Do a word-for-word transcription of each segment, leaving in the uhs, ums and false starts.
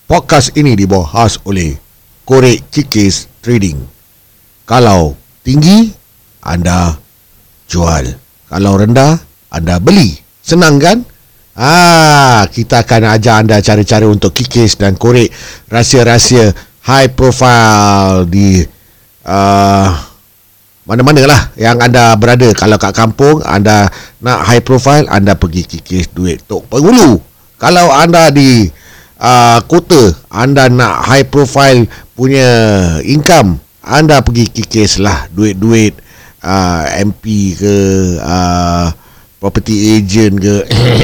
Podcast ini dibahas oleh Korek Kikis Trading. Kalau tinggi, anda jual. Kalau rendah, anda beli. Senang kan? Ah, kita akan ajar anda cara-cara untuk kikis dan korek rahsia-rahsia high profile di uh, mana-mana lah yang anda berada. Kalau kat kampung anda nak high profile, anda pergi kikis duit Tok Penghulu. Kalau anda di uh, kota, anda nak high profile punya income, anda pergi kikis lah duit-duit uh, M P ke, uh, property agent ke.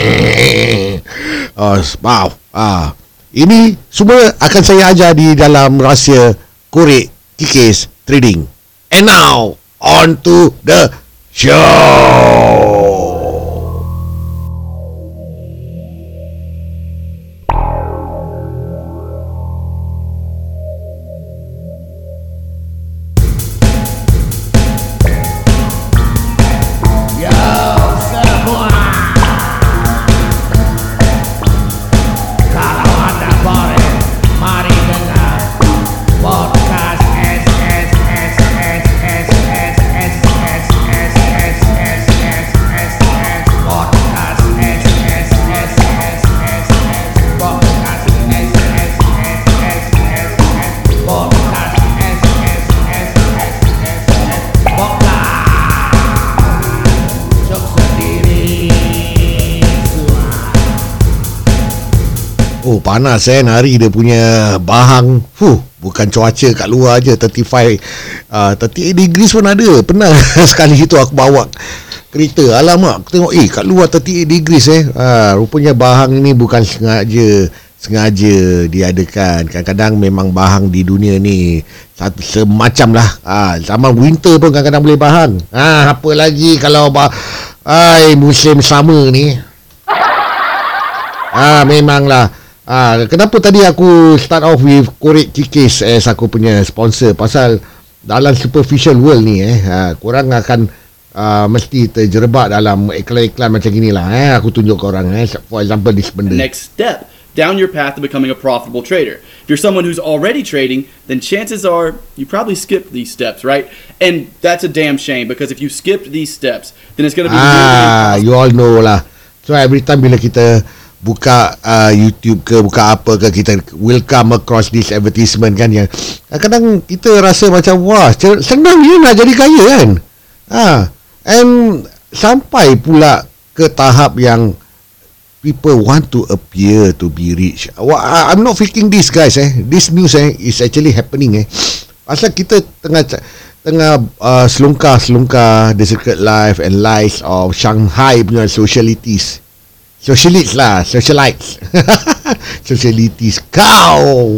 uh, maaf uh, Ini semua akan saya ajar di dalam rahsia korek kikis trading. And now on to the show. Oh, panas eh nari dia punya bahang. Huh, bukan cuaca kat luar je thirty-five uh, thirty-eight degrees pun ada. Pernah sekali itu aku bawa kereta. Alamak, aku tengok eh kat luar thirty-eight degrees eh. Uh, rupanya bahang ni bukan sengaja sengaja diadakan. Kadang-kadang memang bahang di dunia ni satu semacam lah. Ah, zaman winter pun kadang-kadang boleh bahang. Ah, apa lagi kalau bah ai musim summer ni. Ah, memanglah. Ah, kenapa tadi aku start off with Korek Kikis as aku punya sponsor? Pasal dalam superficial world ni eh, ah, korang akan ah, mesti terjerebak dalam iklan-iklan macam inilah eh. Aku tunjuk korang eh. For example, this benda. Next step down your path to becoming a profitable trader. If you're someone who's already trading, then chances are you probably skipped these steps, right? And that's a damn shame, because if you skipped these steps, then it's going to be Ah, you all know lah. So every time bila kita buka uh, YouTube ke, buka apa ke, kita will come across this advertisement kan, yang kadang kita rasa macam wah, senang je nak jadi kaya kan. Ha, and sampai pula ke tahap yang people want to appear to be rich. I'm not faking this guys eh. This news eh is actually happening eh. Pasal kita tengah tengah uh, selongkar-selongkar the secret life and lies of Shanghai punya socialities. Socialites lah, socialites. Socialities kau.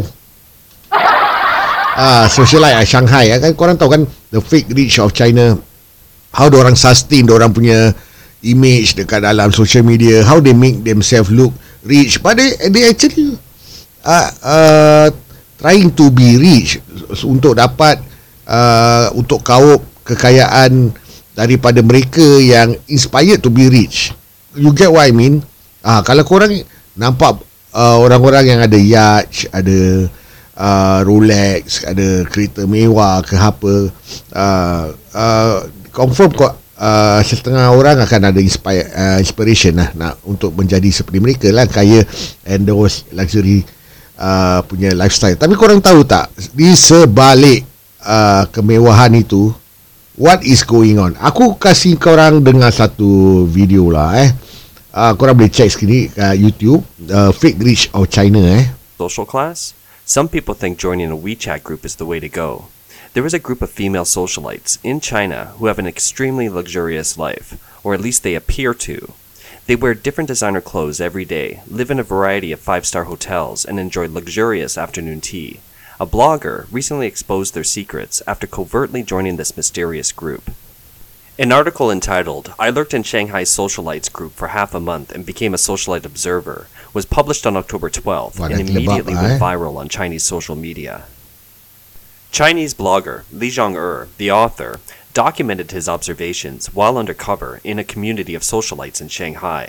Ah, socialite lah, Shanghai kan, korang tahu kan the fake rich of China. How diorang sustain diorang punya image dekat dalam social media, how they make themselves look rich, but they, they actually uh, uh, trying to be rich untuk dapat uh, untuk kaup kekayaan daripada mereka yang inspired to be rich. You get what I mean? Ah, kalau korang nampak uh, orang-orang yang ada yacht, ada uh, Rolex, ada kereta mewah ke apa, uh, uh, confirm kok uh, setengah orang akan ada inspire, uh, inspiration lah nak untuk menjadi seperti mereka lah, kaya and those luxury uh, punya lifestyle. Tapi korang tahu tak, di sebalik uh, kemewahan itu, what is going on? Aku kasih korang dengar satu video lah eh. Uh, korang boleh check sekali kat uh, YouTube, uh, Fake Rich of China eh. Social class? Some people think joining a WeChat group is the way to go. There is a group of female socialites in China who have an extremely luxurious life, or at least they appear to. They wear different designer clothes every day, live in a variety of five-star hotels, and enjoy luxurious afternoon tea. A blogger recently exposed their secrets after covertly joining this mysterious group. An article entitled, "I lurked in Shanghai's socialites group for half a month and became a socialite observer," was published on October twelfth and immediately went viral on Chinese social media. Chinese blogger Li Zhong-er, the author, documented his observations while undercover in a community of socialites in Shanghai.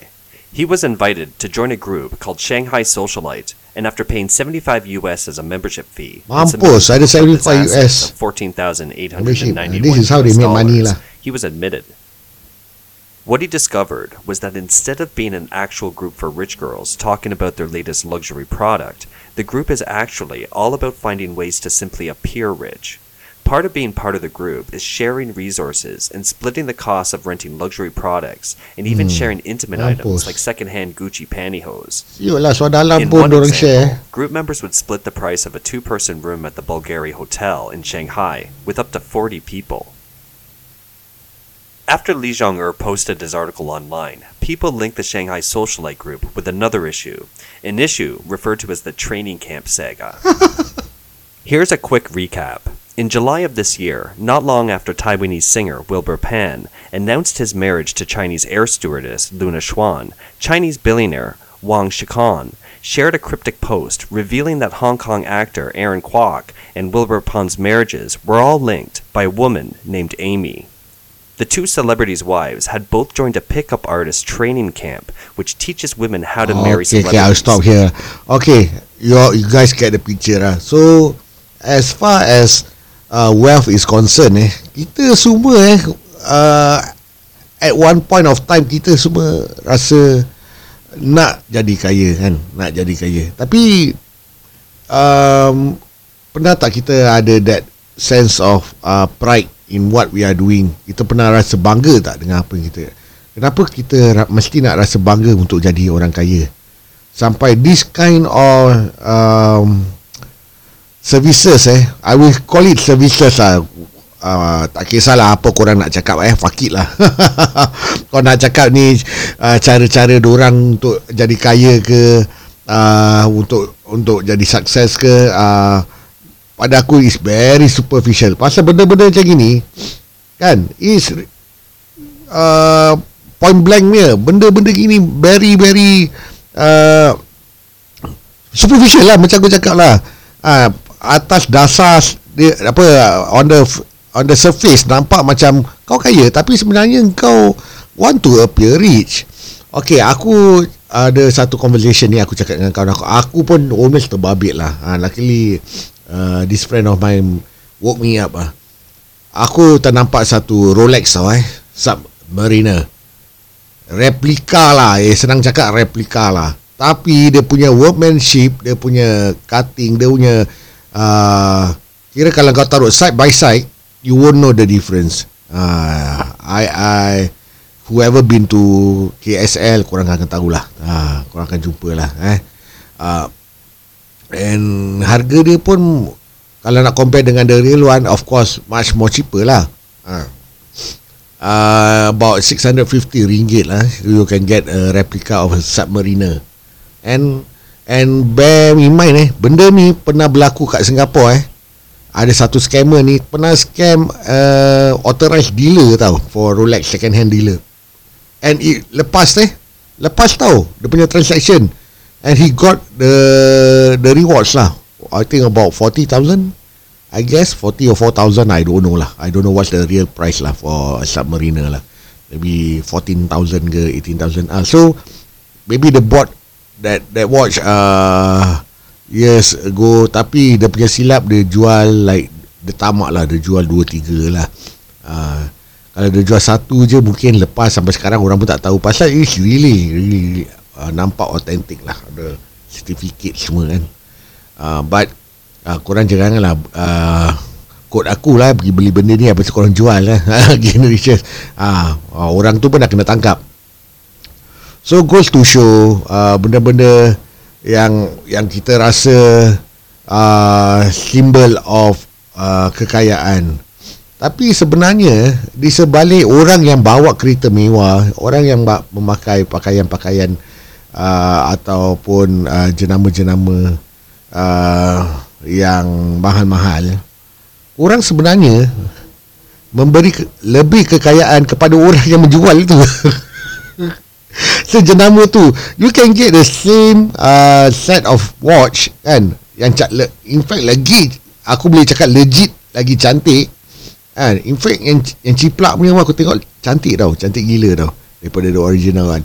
He was invited to join a group called Shanghai Socialite, and after paying seventy-five U S as a membership fee, and Mampus, ada submitting seventy-five U S. assets of fourteen thousand eight hundred ninety-one This is how they U S make money dollars, lah. he was admitted. What he discovered was that instead of being an actual group for rich girls talking about their latest luxury product, the group is actually all about finding ways to simply appear rich. Part of being part of the group is sharing resources and splitting the costs of renting luxury products and even Hmm. sharing intimate Mampus. items like second-hand Gucci pantyhose. Siut lah, so dalam In pun one dorang share. example, group members would split the price of a two-person room at the Bulgari Hotel in Shanghai with up to forty people. After Li Zhong'er posted his article online, people linked the Shanghai Socialite group with another issue, an issue referred to as the training camp saga. Here's a quick recap. In July of this year, not long after Taiwanese singer Wilbur Pan announced his marriage to Chinese air stewardess Luna Xuan, Chinese billionaire Wang Shikan shared a cryptic post revealing that Hong Kong actor Aaron Kwok and Wilbur Pan's marriages were all linked by a woman named Amy. The two celebrities' wives had both joined a pickup artist training camp, which teaches women how to marry Okay, celebrities. okay, I'll stop here. Okay, you you guys get the picture lah. So, as far as uh, wealth is concerned, eh, kita semua eh, uh, at one point of time kita semua rasa nak jadi kaya kan, nak jadi kaya. Tapi um, pernah tak kita ada that sense of uh, pride in what we are doing? Kita pernah rasa bangga tak dengan apa yang kita? Kenapa kita ra- mesti nak rasa bangga untuk jadi orang kaya? Sampai this kind of um, services eh, I will call it services lah. Uh, tak kisahlah apa korang nak cakap eh, fuck it lah. Kau nak cakap ni uh, cara-cara dorang untuk jadi kaya ke, uh, untuk untuk jadi sukses ke, uh, pada aku is very superficial. Pasal benda-benda macam gini kan, is uh, point blank dia, benda-benda gini very very uh, superficial lah, macam aku cakap lah. uh, Atas dasar dia, apa, on the on the surface nampak macam kau kaya, tapi sebenarnya kau want to appear rich. Okay, aku ada satu conversation ni aku cakap dengan kawan aku. Aku pun almost terbabit lah. ha, Luckily Uh, this friend of mine woke me up ah. Aku ternampak satu Rolex tau eh, Submariner. Replika lah, eh senang cakap replika lah. Tapi dia punya workmanship, dia punya cutting, dia punya uh, kira kalau kau taruh side by side, you won't know the difference. uh, I I whoever been to K S L, korang akan tahulah. uh, Korang akan jumpa lah eh. uh, And harga dia pun kalau nak compare dengan the real one, of course much more cheaper lah. uh, uh, About six hundred fifty ringgit lah, you can get a replica of a Submariner. And And bear in mind eh, benda ni pernah berlaku kat Singapore eh. Ada satu scammer ni pernah scam uh, authorized dealer tau, for Rolex second hand dealer. And it, lepas eh Lepas tau dia punya transaction, and he got the the rewards lah. I think about forty thousand, I guess forty or four thousand, I don't know lah. I don't know what's the real price lah for a Submariner lah. Maybe fourteen thousand ke eighteen thousand. Ah, so maybe they bought that that watch uh, years ago, tapi dia punya silap dia jual like dia tamak lah, dia jual dua tiga lah. Uh, kalau dia jual satu je mungkin lepas sampai sekarang orang pun tak tahu. Pasal it's really really uh, nampak authentic lah, ada certificate semua kan. uh, But uh, korang janganlah uh, kod aku lah pergi beli benda ni apa tu korang jual lah. Generation uh, uh, orang tu pun dah kena tangkap. So goes to show uh, benda-benda yang yang kita rasa uh, symbol of uh, kekayaan, tapi sebenarnya di sebalik orang yang bawa kereta mewah, orang yang memakai pakaian-pakaian uh, ataupun uh, jenama-jenama uh, yang mahal-mahal, orang sebenarnya memberi ke- lebih kekayaan kepada orang yang menjual itu. Sejenama tu, you can get the same uh, set of watch kan, yang le- in fact lagi aku boleh cakap legit lagi cantik kan. In fact yang yang ciplak punya aku tengok cantik tau, cantik gila tau daripada the original kan.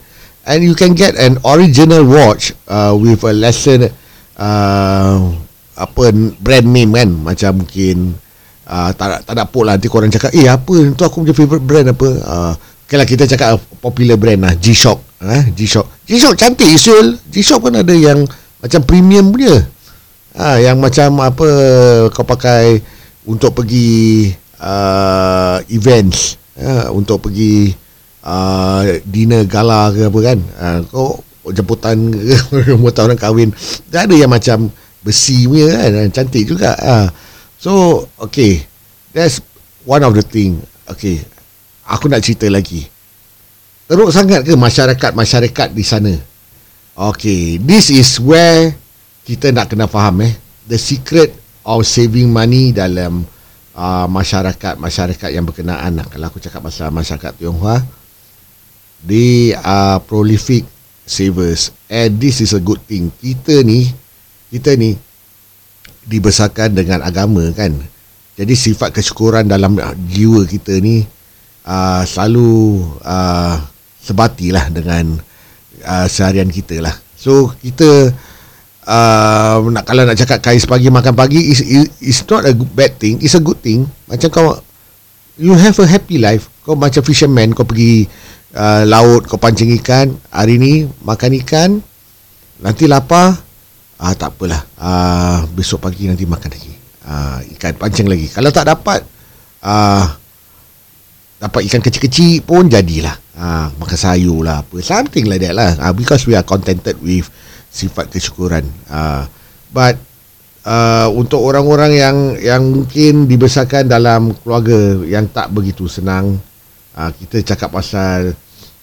and you can get an original watch uh, with a lesser uh, apa brand name kan, macam mungkin uh, tak tak ada apa lah nanti korang cakap eh apa tu aku punya favourite brand apa, uh, okay lah kita cakap popular brand lah, G-Shock eh, G-Shock G-Shock cantik Isul. G-Shock pun ada yang macam premium punya, ha, yang macam apa kau pakai untuk pergi uh, events, uh, untuk pergi uh, dinner gala ke apa kan, uh, kau jemputan ke jemputan orang kahwin, dia ada yang macam besi punya kan, cantik juga. uh. So okay, that's one of the thing. Okay, aku nak cerita lagi, teruk sangat ke masyarakat-masyarakat di sana? Okay, this is where kita nak kena faham eh, the secret of saving money dalam uh, masyarakat-masyarakat yang berkenaan lah. Kalau aku cakap pasal masyarakat Tionghoa, they are prolific savers, and this is a good thing. Kita ni kita ni dibesarkan dengan agama kan, jadi sifat kesyukuran dalam jiwa kita ni uh, selalu uh, sebatilah dengan uh, seharian kita lah. So kita uh, nak, kalau nak cakap kais pagi makan pagi is is not a bad thing, it's a good thing. Macam kau you have a happy life, kau macam fisherman, kau pergi uh, laut, kau pancing ikan, hari ni makan ikan, nanti lapar, ah tak apalah, ah besok pagi nanti makan lagi, ah ikan pancing lagi. Kalau tak dapat, ah dapat ikan kecil-kecil pun jadilah, ah makan sayur lah apa, something like that lah, ah, because we are contented with sifat kesyukuran. ah but uh, untuk orang-orang yang yang mungkin dibesarkan dalam keluarga yang tak begitu senang, ah kita cakap pasal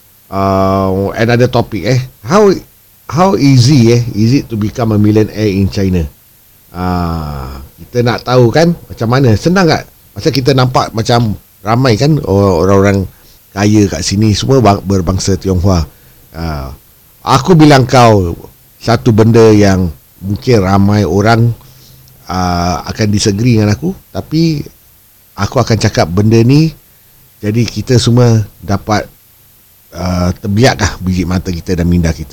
uh, another topic eh, how How easy eh is it to become a millionaire in China? Ah, kita nak tahu kan macam mana, senang tak? Pasal kita nampak macam ramai kan orang-orang kaya kat sini semua berbangsa Tionghoa. Ah, aku bilang kau satu benda yang mungkin ramai orang uh, akan disagree dengan aku, tapi aku akan cakap benda ni jadi kita semua dapat uh, terbiaklah biji mata kita dan minda kita.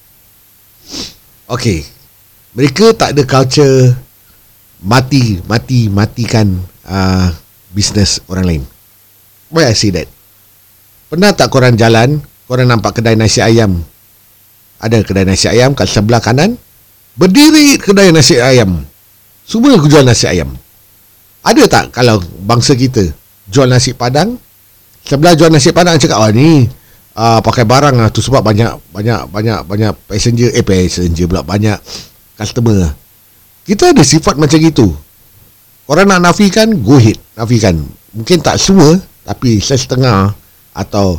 Okay, mereka tak ada culture mati mati matikan uh, bisnes orang lain. Why I say that? Pernah tak korang jalan, korang nampak kedai nasi ayam, ada kedai nasi ayam kat sebelah kanan, berdiri kedai nasi ayam, semua jual nasi ayam. Ada tak kalau bangsa kita jual nasi padang, sebelah jual nasi padang cakap, oh ni Uh, pakai barang lah tu sebab banyak banyak banyak banyak passenger eh passenger pula banyak customer. Kita ada sifat macam gitu. Orang nak nafikan, go ahead, nafikan. Mungkin tak semua, tapi setengah atau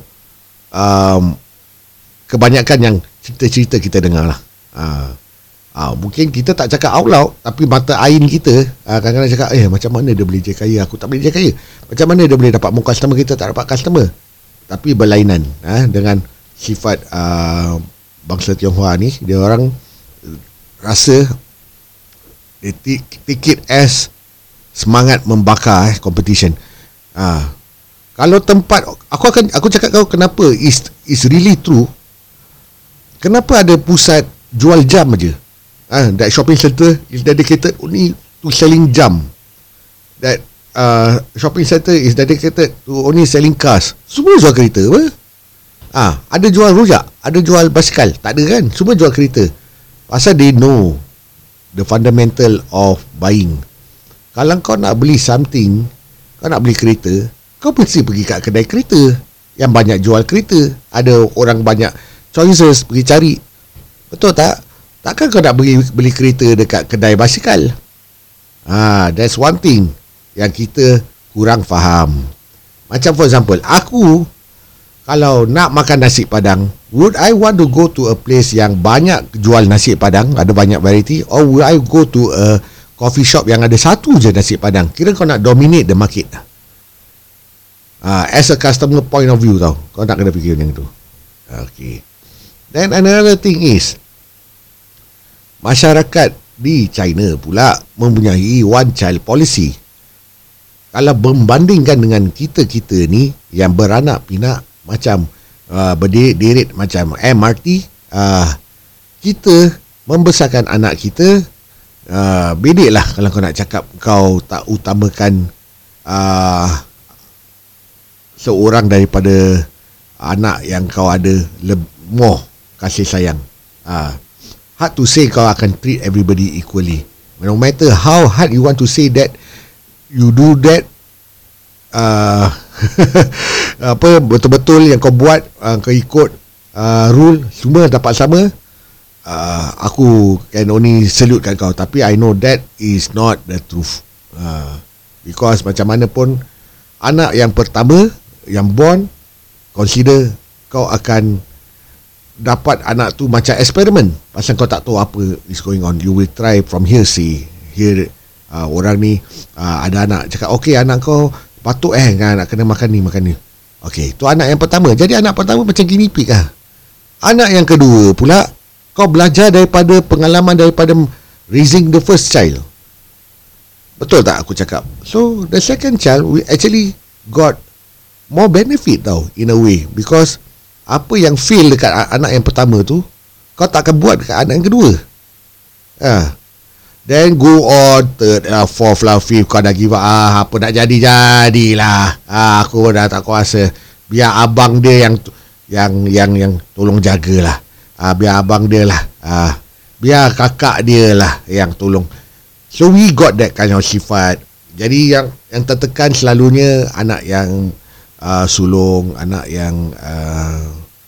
um, kebanyakan yang cerita-cerita kita dengar lah. Uh, uh, mungkin kita tak cakap out loud, tapi mata air kita uh, kadang-kadang cakap, eh macam mana dia boleh je kaya, aku tak boleh je kaya. Macam mana dia boleh dapat more customer, kita tak dapat customer. Tapi berlainan ha, dengan sifat uh, bangsa Tionghoa ni, dia orang rasa they take it as semangat membakar eh, competition. Ha. Kalau tempat, aku akan aku cakap kau kenapa is is really true. Kenapa ada pusat jual jam aja? Ah, ha, that shopping center is dedicated only to selling jam. That Uh, shopping center is dedicated to only selling cars. Semua jual kereta apa? Ah, ada jual rujak, ada jual basikal, tak ada kan? Semua jual kereta. Pasal they know the fundamental of buying. Kalau kau nak beli something, kau nak beli kereta, kau mesti pergi kat kedai kereta yang banyak jual kereta. Ada orang banyak choices pergi cari. Betul tak? Takkan kau nak beli beli kereta dekat kedai basikal? Ah, that's one thing yang kita kurang faham. Macam for example, aku kalau nak makan nasi padang, would I want to go to a place yang banyak jual nasi padang, ada banyak variety, or would I go to a coffee shop yang ada satu je nasi padang? Kira kau nak dominate the market. uh, As a customer point of view tau, kau nak kena fikir macam tu. Okay. Then another thing is, masyarakat di China pula mempunyai one child policy. Kalau membandingkan dengan kita-kita ni yang beranak pinak, macam uh, berderet macam M R T. uh, Kita membesarkan anak kita, uh, bedek lah kalau kau nak cakap kau tak utamakan uh, seorang daripada anak yang kau ada lebih more kasih sayang. uh, Hard to say kau akan treat everybody equally. No matter how hard you want to say that you do that, uh, apa betul-betul yang kau buat, uh, kau ikut uh, rule semua dapat sama, uh, aku can only salute kat kau. Tapi I know that is not the truth. uh, Because macam mana pun anak yang pertama yang born, consider kau akan dapat anak tu macam eksperimen, pasal kau tak tahu apa is going on. You will try from here, see here, uh, orang ni uh, ada anak, cakap okay anak kau patut eh kan, nak kena makan ni makan ni. Okay, tu anak yang pertama. Jadi anak pertama macam guinea pig lah. Anak yang kedua pula, kau belajar daripada pengalaman daripada raising the first child. Betul tak aku cakap? So the second child we actually got more benefit tau, in a way, because apa yang fail dekat anak yang pertama tu, kau tak akan buat dekat anak yang kedua. Ah, then go on third, uh, fourth lah, fifth, kau dah give up. Ah, apa nak jadi jadilah. Ah, aku dah tak kuasa. Biar abang dia yang yang yang yang tolong jagalah. Ah, biar abang dia lah. Ah, biar kakak dia lah yang tolong. So we got that kind of sifat. Jadi yang yang tertekan selalunya anak yang uh, sulung, anak yang uh,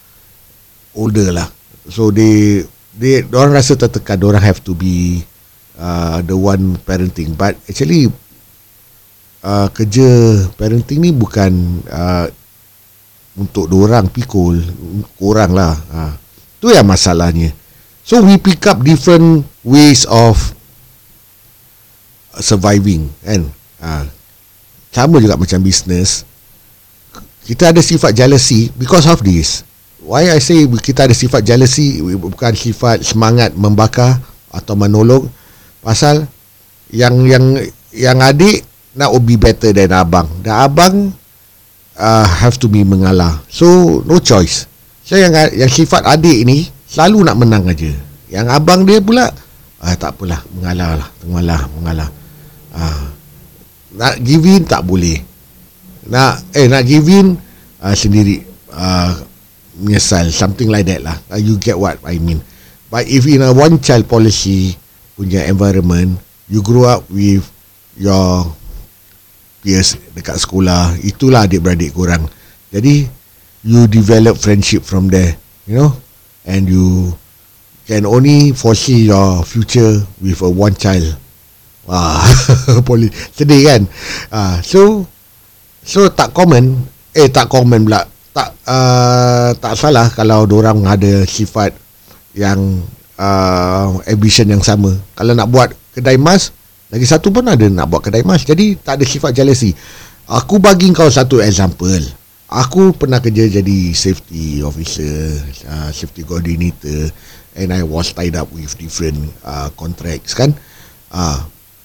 older lah. So they they orang rasa tertekan, orang have to be uh, the one parenting. But actually uh, kerja parenting ni bukan uh, untuk dorang pikul korang lah. Uh, tu yang masalahnya. So we pick up different ways of surviving, kan? Ha. Sama juga macam business. Kita ada sifat jealousy because of this. Why I say kita ada sifat jealousy, bukan sifat semangat membakar atau menolong. Pasal yang yang yang adik nak be better than abang, dan abang uh, have to be mengalah. So no choice. So yang yang sifat adik ni selalu nak menang aja. Yang abang dia pula ah, tak apalah, mengalah lah, mengalah, mengalah. Ah, nak give in tak boleh. Nak eh nak give in uh, sendiri uh, menyesal, something like that lah. Uh, you get what I mean. But if in a one child policy punya environment, you grow up with your peers dekat sekolah, itulah adik-beradik korang. Jadi you develop friendship from there, you know, and you can only foresee your future with a one child. Wah, boleh sedih kan? Ah, so so tak common, eh tak common pula. Tak uh, tak salah kalau dorang ada sifat yang uh, ambition yang sama. Kalau nak buat kedai emas, lagi satu pun ada nak buat kedai emas. Jadi tak ada sifat jealousy. Aku bagi kau satu example. Aku pernah kerja jadi safety officer, uh, safety coordinator, and I was tied up with different uh, contracts kan. Ah, uh,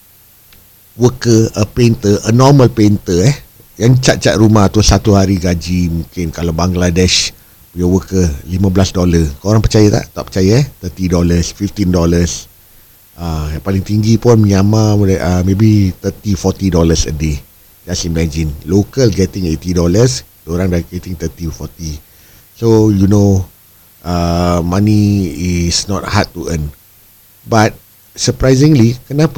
worker, a painter, a normal painter eh, yang cat-cat rumah tu satu hari gaji mungkin kalau Bangladesh punya worker lima belas dolar. Korang percaya tak? Tak percaya eh? thirty dollars, fifteen dollars. Ah, yang paling tinggi pun Myanmar uh, maybe thirty, forty dollars a day. Just imagine, local getting eighty dollars, orang dah getting thirty, forty. So you know, uh, money is not hard to earn. But surprisingly, kenapa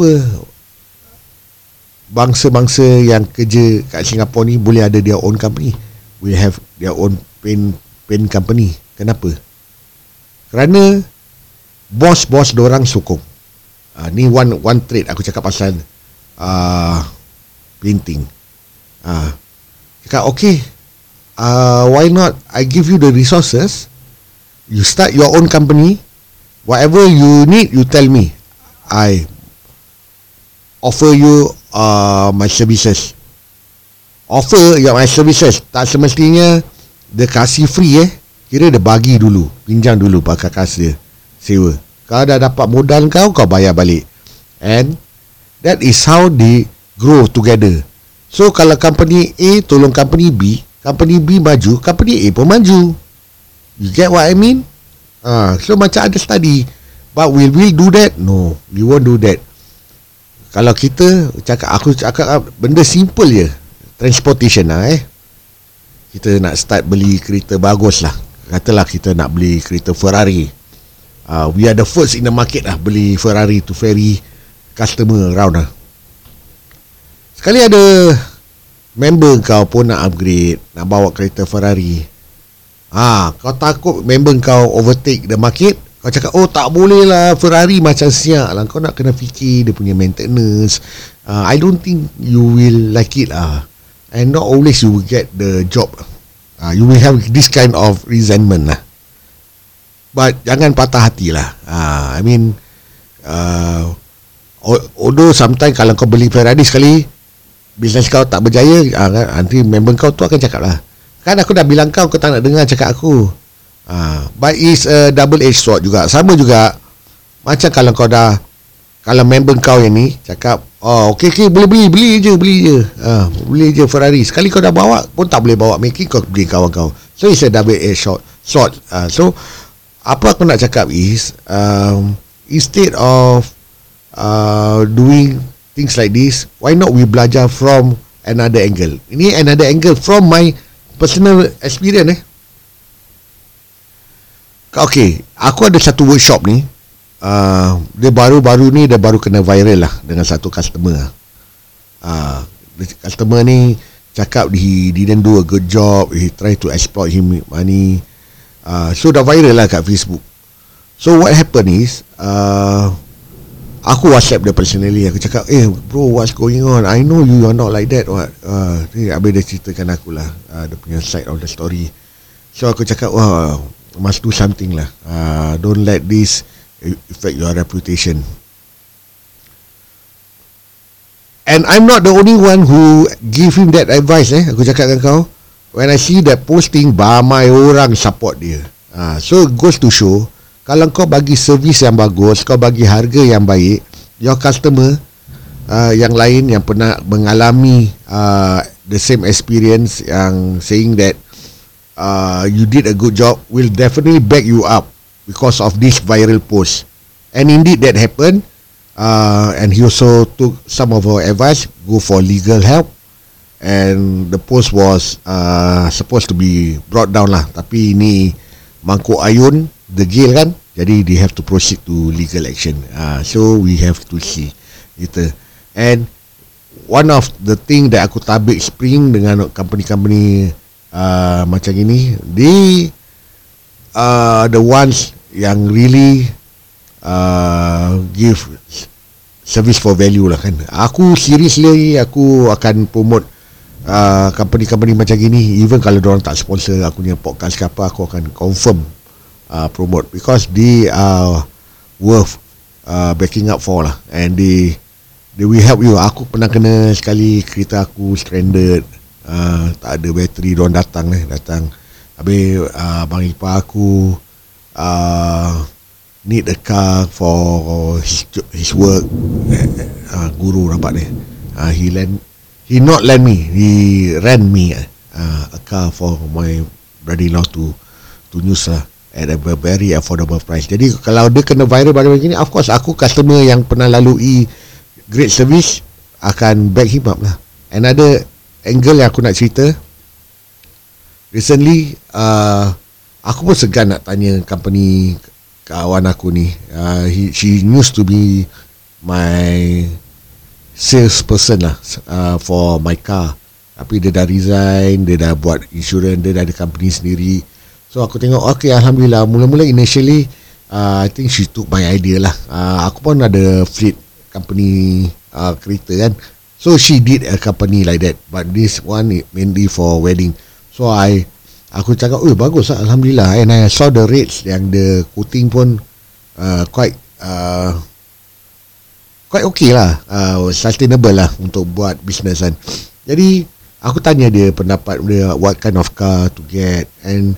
bangsa-bangsa yang kerja kat Singapura ni boleh ada their own company, will have their own paint, paint company? Kenapa? Kerana bos-bos dorang sokong. Uh, ni one one trade aku cakap pasal uh, painting. Uh, cakap okay, uh, why not I give you the resources, you start your own company, whatever you need you tell me, I offer you uh, my services. Offer ya my services. Tak semestinya dia kasih free eh. Kira dia bagi dulu, pinjam dulu pakai kas dia, sewa. Kalau dah dapat modal kau, kau bayar balik. And that is how they grow together. So kalau company A tolong company B, company B maju, company A pun maju. You get what I mean? Ah, so macam ada study. But will we do that? No, we won't do that. Kalau kita cakap, aku cakap benda simple je, transportation lah eh. Kita nak start beli kereta bagus lah. Katalah kita nak beli kereta Ferrari. Uh, we are the first in the market lah beli Ferrari to ferry customer around lah. Sekali ada member kau pun nak upgrade, nak bawa kereta Ferrari. Ah, kau takut member kau overtake the market. Kau cakap, oh tak boleh lah, Ferrari macam siap lah. Kau nak kena fikir dia punya maintenance. uh, I don't think you will like it lah. And not always you will get the job. uh, You will have this kind of resentment lah. But jangan patah hati lah. uh, I mean uh, although sometimes kalau kau beli Ferrari sekali, bisnes kau tak berjaya, uh, nanti member kau tu akan cakap lah, kan aku dah bilang kau, kau tak nak dengar cakap aku. Ah, but it's a double edged sword juga. Sama juga macam kalau kau dah, kalau member kau yang ni cakap, oh okey okey boleh beli, beli je, beli je. Ah, beli je Ferrari. Sekali kau dah bawa pun tak boleh bawa, making kau beli kawan kau. So it's a double edged sword. sword. Ah, so apa aku nak cakap is um, instead of uh, doing things like this, why not we belajar from another angle. Ini another angle from my personal experience eh. Okay, aku ada satu workshop ni. Uh, dia baru-baru ni dia baru kena viral lah dengan satu customer. Uh, customer ni cakap he didn't do a good job, he try to exploit him money. Uh, so dah viral lah kat Facebook. So what happened is, uh, aku WhatsApp dia personally. Aku cakap, eh bro, what's going on? I know you are not like that. What? Uh, ni habis dia ceritakan aku lah, uh, dia punya side of the story. So aku cakap, wah, must do something lah. Uh, don't let this affect your reputation. And I'm not the only one who give him that advice eh. Aku cakap dengan kau, when I see that posting, ramai orang support dia. Uh, so it goes to show, kalau kau bagi servis yang bagus, kau bagi harga yang baik, your customer uh, yang lain yang pernah mengalami uh, the same experience, yang saying that Uh, you did a good job, will definitely back you up because of this viral post. And indeed that happened. Uh, and he also took some of our advice, go for legal help. And the post was uh, supposed to be brought down lah. Tapi ini mangkuk ayun, degil kan. Jadi they have to proceed to legal action. Uh, so we have to see gitu. And one of the thing that aku tabik spring dengan company-company Uh, macam ini, they uh, the ones yang really uh, give service for value lah kan. Aku seriously aku akan promote uh, company-company macam gini. Even kalau diorang tak sponsor aku punya podcast ke apa, aku akan confirm uh, promote, because they are worth uh, backing up for lah. And they they will help you. Aku pernah kena sekali, kereta aku stranded, Uh, tak ada bateri, diorang datang eh, datang. Habis uh, abang ipar aku uh, need a car for his, his work. uh, Guru nampak ni, uh, He lend, he not lend me, he rent me uh, a car for my brother-in-law to to use lah, at a very affordable price. Jadi kalau dia kena viral pada begini, of course aku customer yang pernah lalui great service akan back him up lah. Another angle yang aku nak cerita, recently uh, aku pun segan nak tanya company kawan aku ni. uh, he, She used to be my salesperson lah uh, for my car. Tapi dia dah resign, dia dah buat insurance, dia dah ada company sendiri. So aku tengok, okay, Alhamdulillah. Mula-mula initially uh, I think she took my idea lah. uh, Aku pun ada fleet company uh, kereta kan. So she did a company like that, but this one mainly for wedding. So I, aku cakap, oh bagus lah, Alhamdulillah. And I saw the rates yang the quoting pun uh, quite uh, quite okay lah, uh, sustainable lah untuk buat business kan. Jadi aku tanya dia pendapat dia, what kind of car to get. And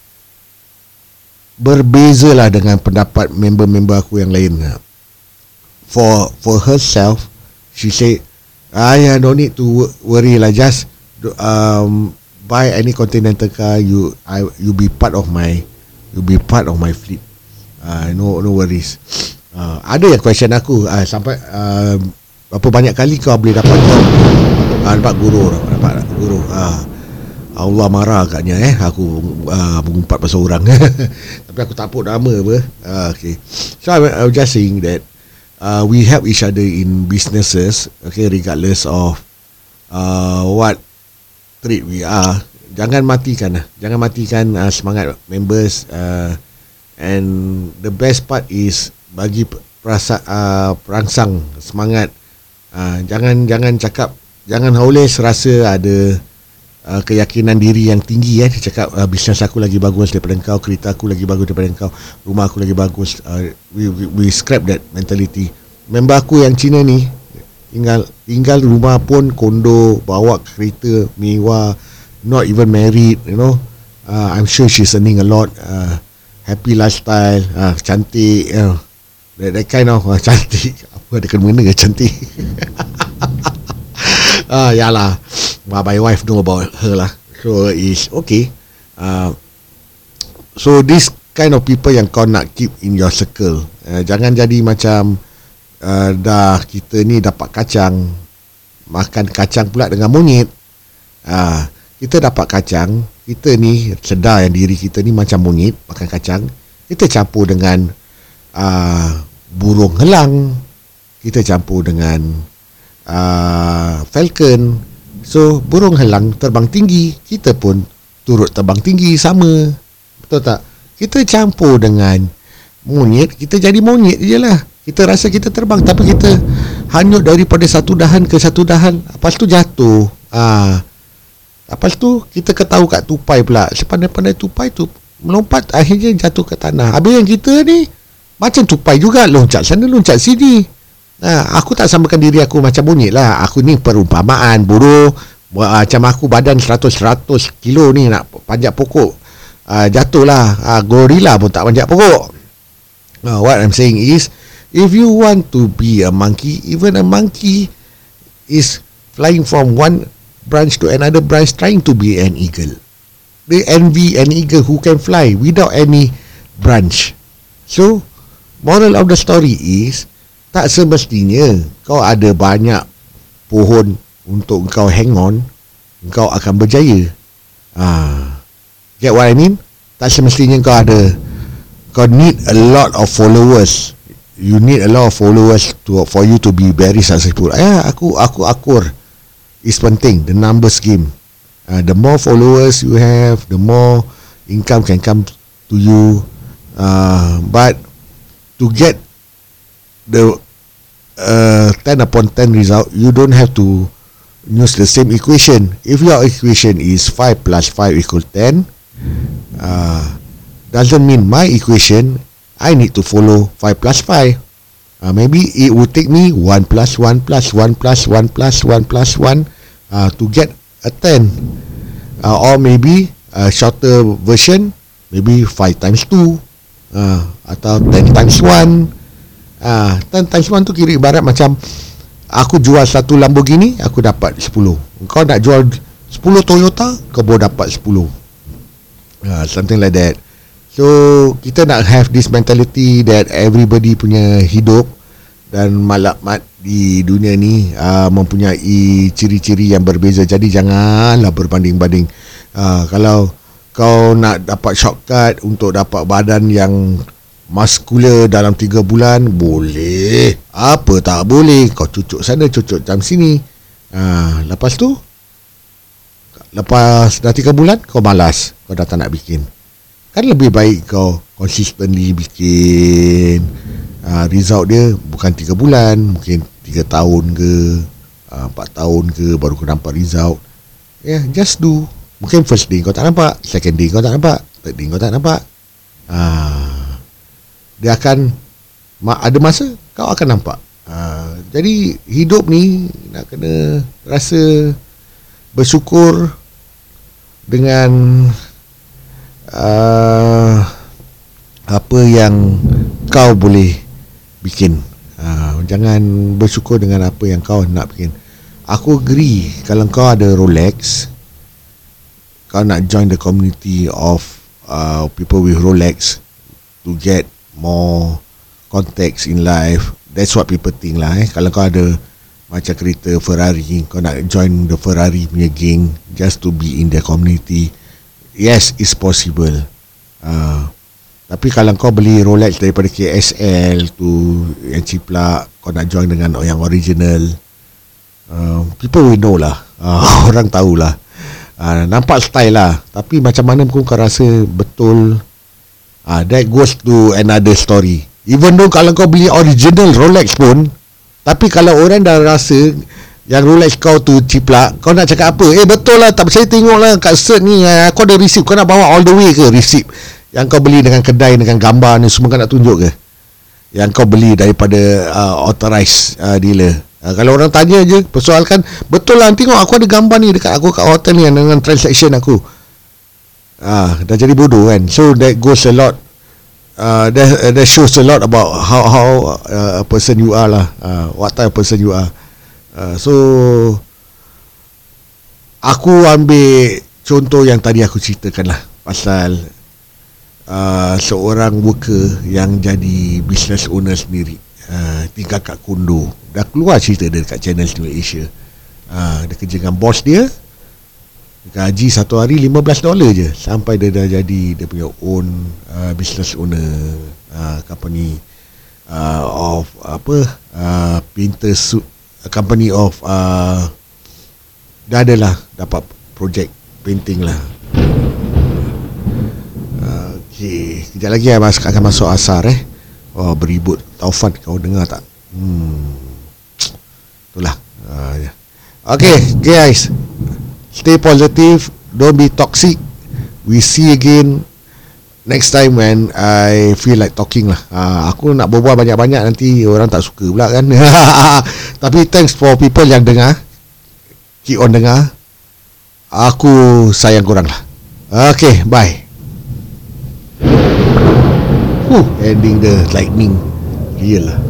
berbeza lah dengan pendapat member-member aku yang lain. For for herself, she said, I don't need to worry lah, just um, buy any Continental car. You I you be part of my you'll be part of my fleet. Uh, no no worries. Uh, ada yang question aku uh, sampai uh, berapa banyak kali kau boleh dapat job? Uh, dapat guru, dapat guru. Uh, Allah marah agaknya eh aku uh, mengumpat pasal orang. Tapi aku tak put nama apa. Uh, okay. So I, I was just saying that uh, we help each other in businesses, okay, regardless of uh, what trade we are. Jangan matikan lah. Jangan matikan uh, semangat members, uh, and the best part is bagi perasa, uh, perangsang semangat. Uh, jangan jangan cakap, jangan always rasa ada uh, keyakinan diri yang tinggi eh. Cakap uh, bisnes aku lagi bagus daripada kau, kereta aku lagi bagus daripada kau, rumah aku lagi bagus. Uh, we, we we scrap that mentality. Member aku yang Cina ni tinggal tinggal rumah pun kondo, bawa kereta mewah, not even married, you know. Uh, I'm sure she's earning a lot. Uh, happy lifestyle, uh, cantik, you know. That, that kind of uh, cantik. Apa ada kena dengan cantik? Ah, uh, yalah. My wife know about her lah. So it's okay. Uh, so this kind of people yang kau nak keep in your circle. Uh, jangan jadi macam uh, dah kita ni dapat kacang, makan kacang pula dengan monyet. Ah, uh, kita dapat kacang, kita ni sedar yang diri kita ni macam monyet makan kacang. Kita campur dengan uh, burung helang, kita campur dengan uh, falcon. So burung helang terbang tinggi, kita pun turut terbang tinggi sama. Betul tak? Kita campur dengan monyet, kita jadi monyet je lah. Kita rasa kita terbang, tapi kita hanyut daripada satu dahan ke satu dahan, lepas tu jatuh. Ah, lepas tu kita ketahu kat tupai pula. Sepandai-pandai tupai tu melompat, akhirnya jatuh ke tanah. Habis yang kita ni macam tupai juga, loncat sana loncat sini. Nah, aku tak samakan diri aku macam monyet lah. Aku ni perumpamaan, bodoh. Macam aku badan seratus kilo ni nak panjat pokok, uh, jatuh lah. uh, Gorila pun tak panjat pokok. uh, What I'm saying is, if you want to be a monkey, even a monkey is flying from one branch to another branch trying to be an eagle. They envy an eagle who can fly without any branch. So moral of the story is, tak semestinya kau ada banyak pohon untuk kau hang on, kau akan berjaya. Ah, get what I mean? Tak semestinya kau ada, kau need a lot of followers. You need a lot of followers to for you to be very successful. Eh, aku aku akur. Is penting, the numbers game. Uh, the more followers you have, the more income can come to you. Uh, but to get the uh, ten upon ten result, you don't have to use the same equation. If your equation is five plus five equal ten, uh, doesn't mean my equation I need to follow five plus five. Uh, maybe it would take me one plus one plus one plus one plus one plus one uh, to get a ten. Uh, or maybe a shorter version, maybe five times two, uh, atau ten times one. uh, ten times one tu kira ibarat macam aku jual satu Lamborghini, aku dapat sepuluh. Kau nak jual sepuluh Toyota, kau boleh dapat sepuluh. uh, Something like that. So kita nak have this mentality that everybody punya hidup dan malamat di dunia ni uh, mempunyai ciri-ciri yang berbeza. Jadi janganlah berbanding-banding. uh, Kalau kau nak dapat shortcut untuk dapat badan yang muscular dalam tiga bulan, boleh. Apa tak boleh? Kau cucuk sana, cucuk jam sini. uh, Lepas tu, lepas dah tiga bulan, kau malas, kau dah tak nak bikin. Kan lebih baik kau consistently bikin. uh, Result dia bukan tiga bulan, mungkin tiga tahun ke, uh, empat tahun ke baru kau nampak result. Yeah, just do. Mungkin first day kau tak nampak, second day kau tak nampak, third day kau tak nampak. uh, Dia akan ada masa kau akan nampak. uh, Jadi hidup ni nak kena rasa bersyukur dengan uh, apa yang kau boleh bikin. uh, Jangan bersyukur dengan apa yang kau nak bikin. Aku agree, kalau kau ada Rolex, kau nak join the community of uh, people with Rolex to get more contacts in life. That's what people think lah eh. Kalau kau ada macam kereta Ferrari, kau nak join the Ferrari punya gang just to be in their community, yes, it's possible. uh, Tapi kalau kau beli Rolex daripada K S L tu yang ciplak, kau nak join dengan yang original, uh, people will know lah. uh, Orang tahulah. uh, Nampak style lah, tapi macam mana pun kau rasa betul, uh, that goes to another story. Even though kalau kau beli original Rolex pun, tapi kalau orang dah rasa yang Rolex kau tu ciplak, kau nak cakap apa? Eh betul lah, tak percaya tengok lah kat cert ni, aku ada receipt. Kau nak bawa all the way ke receipt yang kau beli dengan kedai, dengan gambar ni semua, kau nak tunjuk ke? Yang kau beli daripada uh, authorized uh, dealer. uh, Kalau orang tanya je, persoalkan, betul lah, tengok aku ada gambar ni dekat aku kat hotel ni dengan transaction aku. Ah, dah jadi bodoh kan. So that goes a lot, uh, that, uh, that shows a lot about how how uh, a person you are lah, uh, what type of person you are. uh, So aku ambil contoh yang tadi aku ceritakan lah, pasal uh, seorang worker yang jadi business owner sendiri, uh, tinggal kat kondo. Dah keluar cerita dia dekat channel New Asia. uh, Dia kerja dengan bos dia, gaji satu hari lima belas dolar je, sampai dia dah jadi dia punya own uh, business owner, uh, company uh, of apa, uh, painter suit, uh, company of uh, dah adalah dapat projek painting lah. uh, Okay, kejap lagi akan masuk asar eh. Oh, beribut. Taufan, kau dengar tak? Hmm, itulah. uh, Okay guys, stay positive, don't be toxic. We see again next time when I feel like talking lah. uh, Aku nak berbual banyak-banyak, nanti orang tak suka pula kan. Tapi thanks for people yang dengar, keep on dengar. Aku sayang korang lah. Okay, bye. Huh, ending the lightning. Real lah.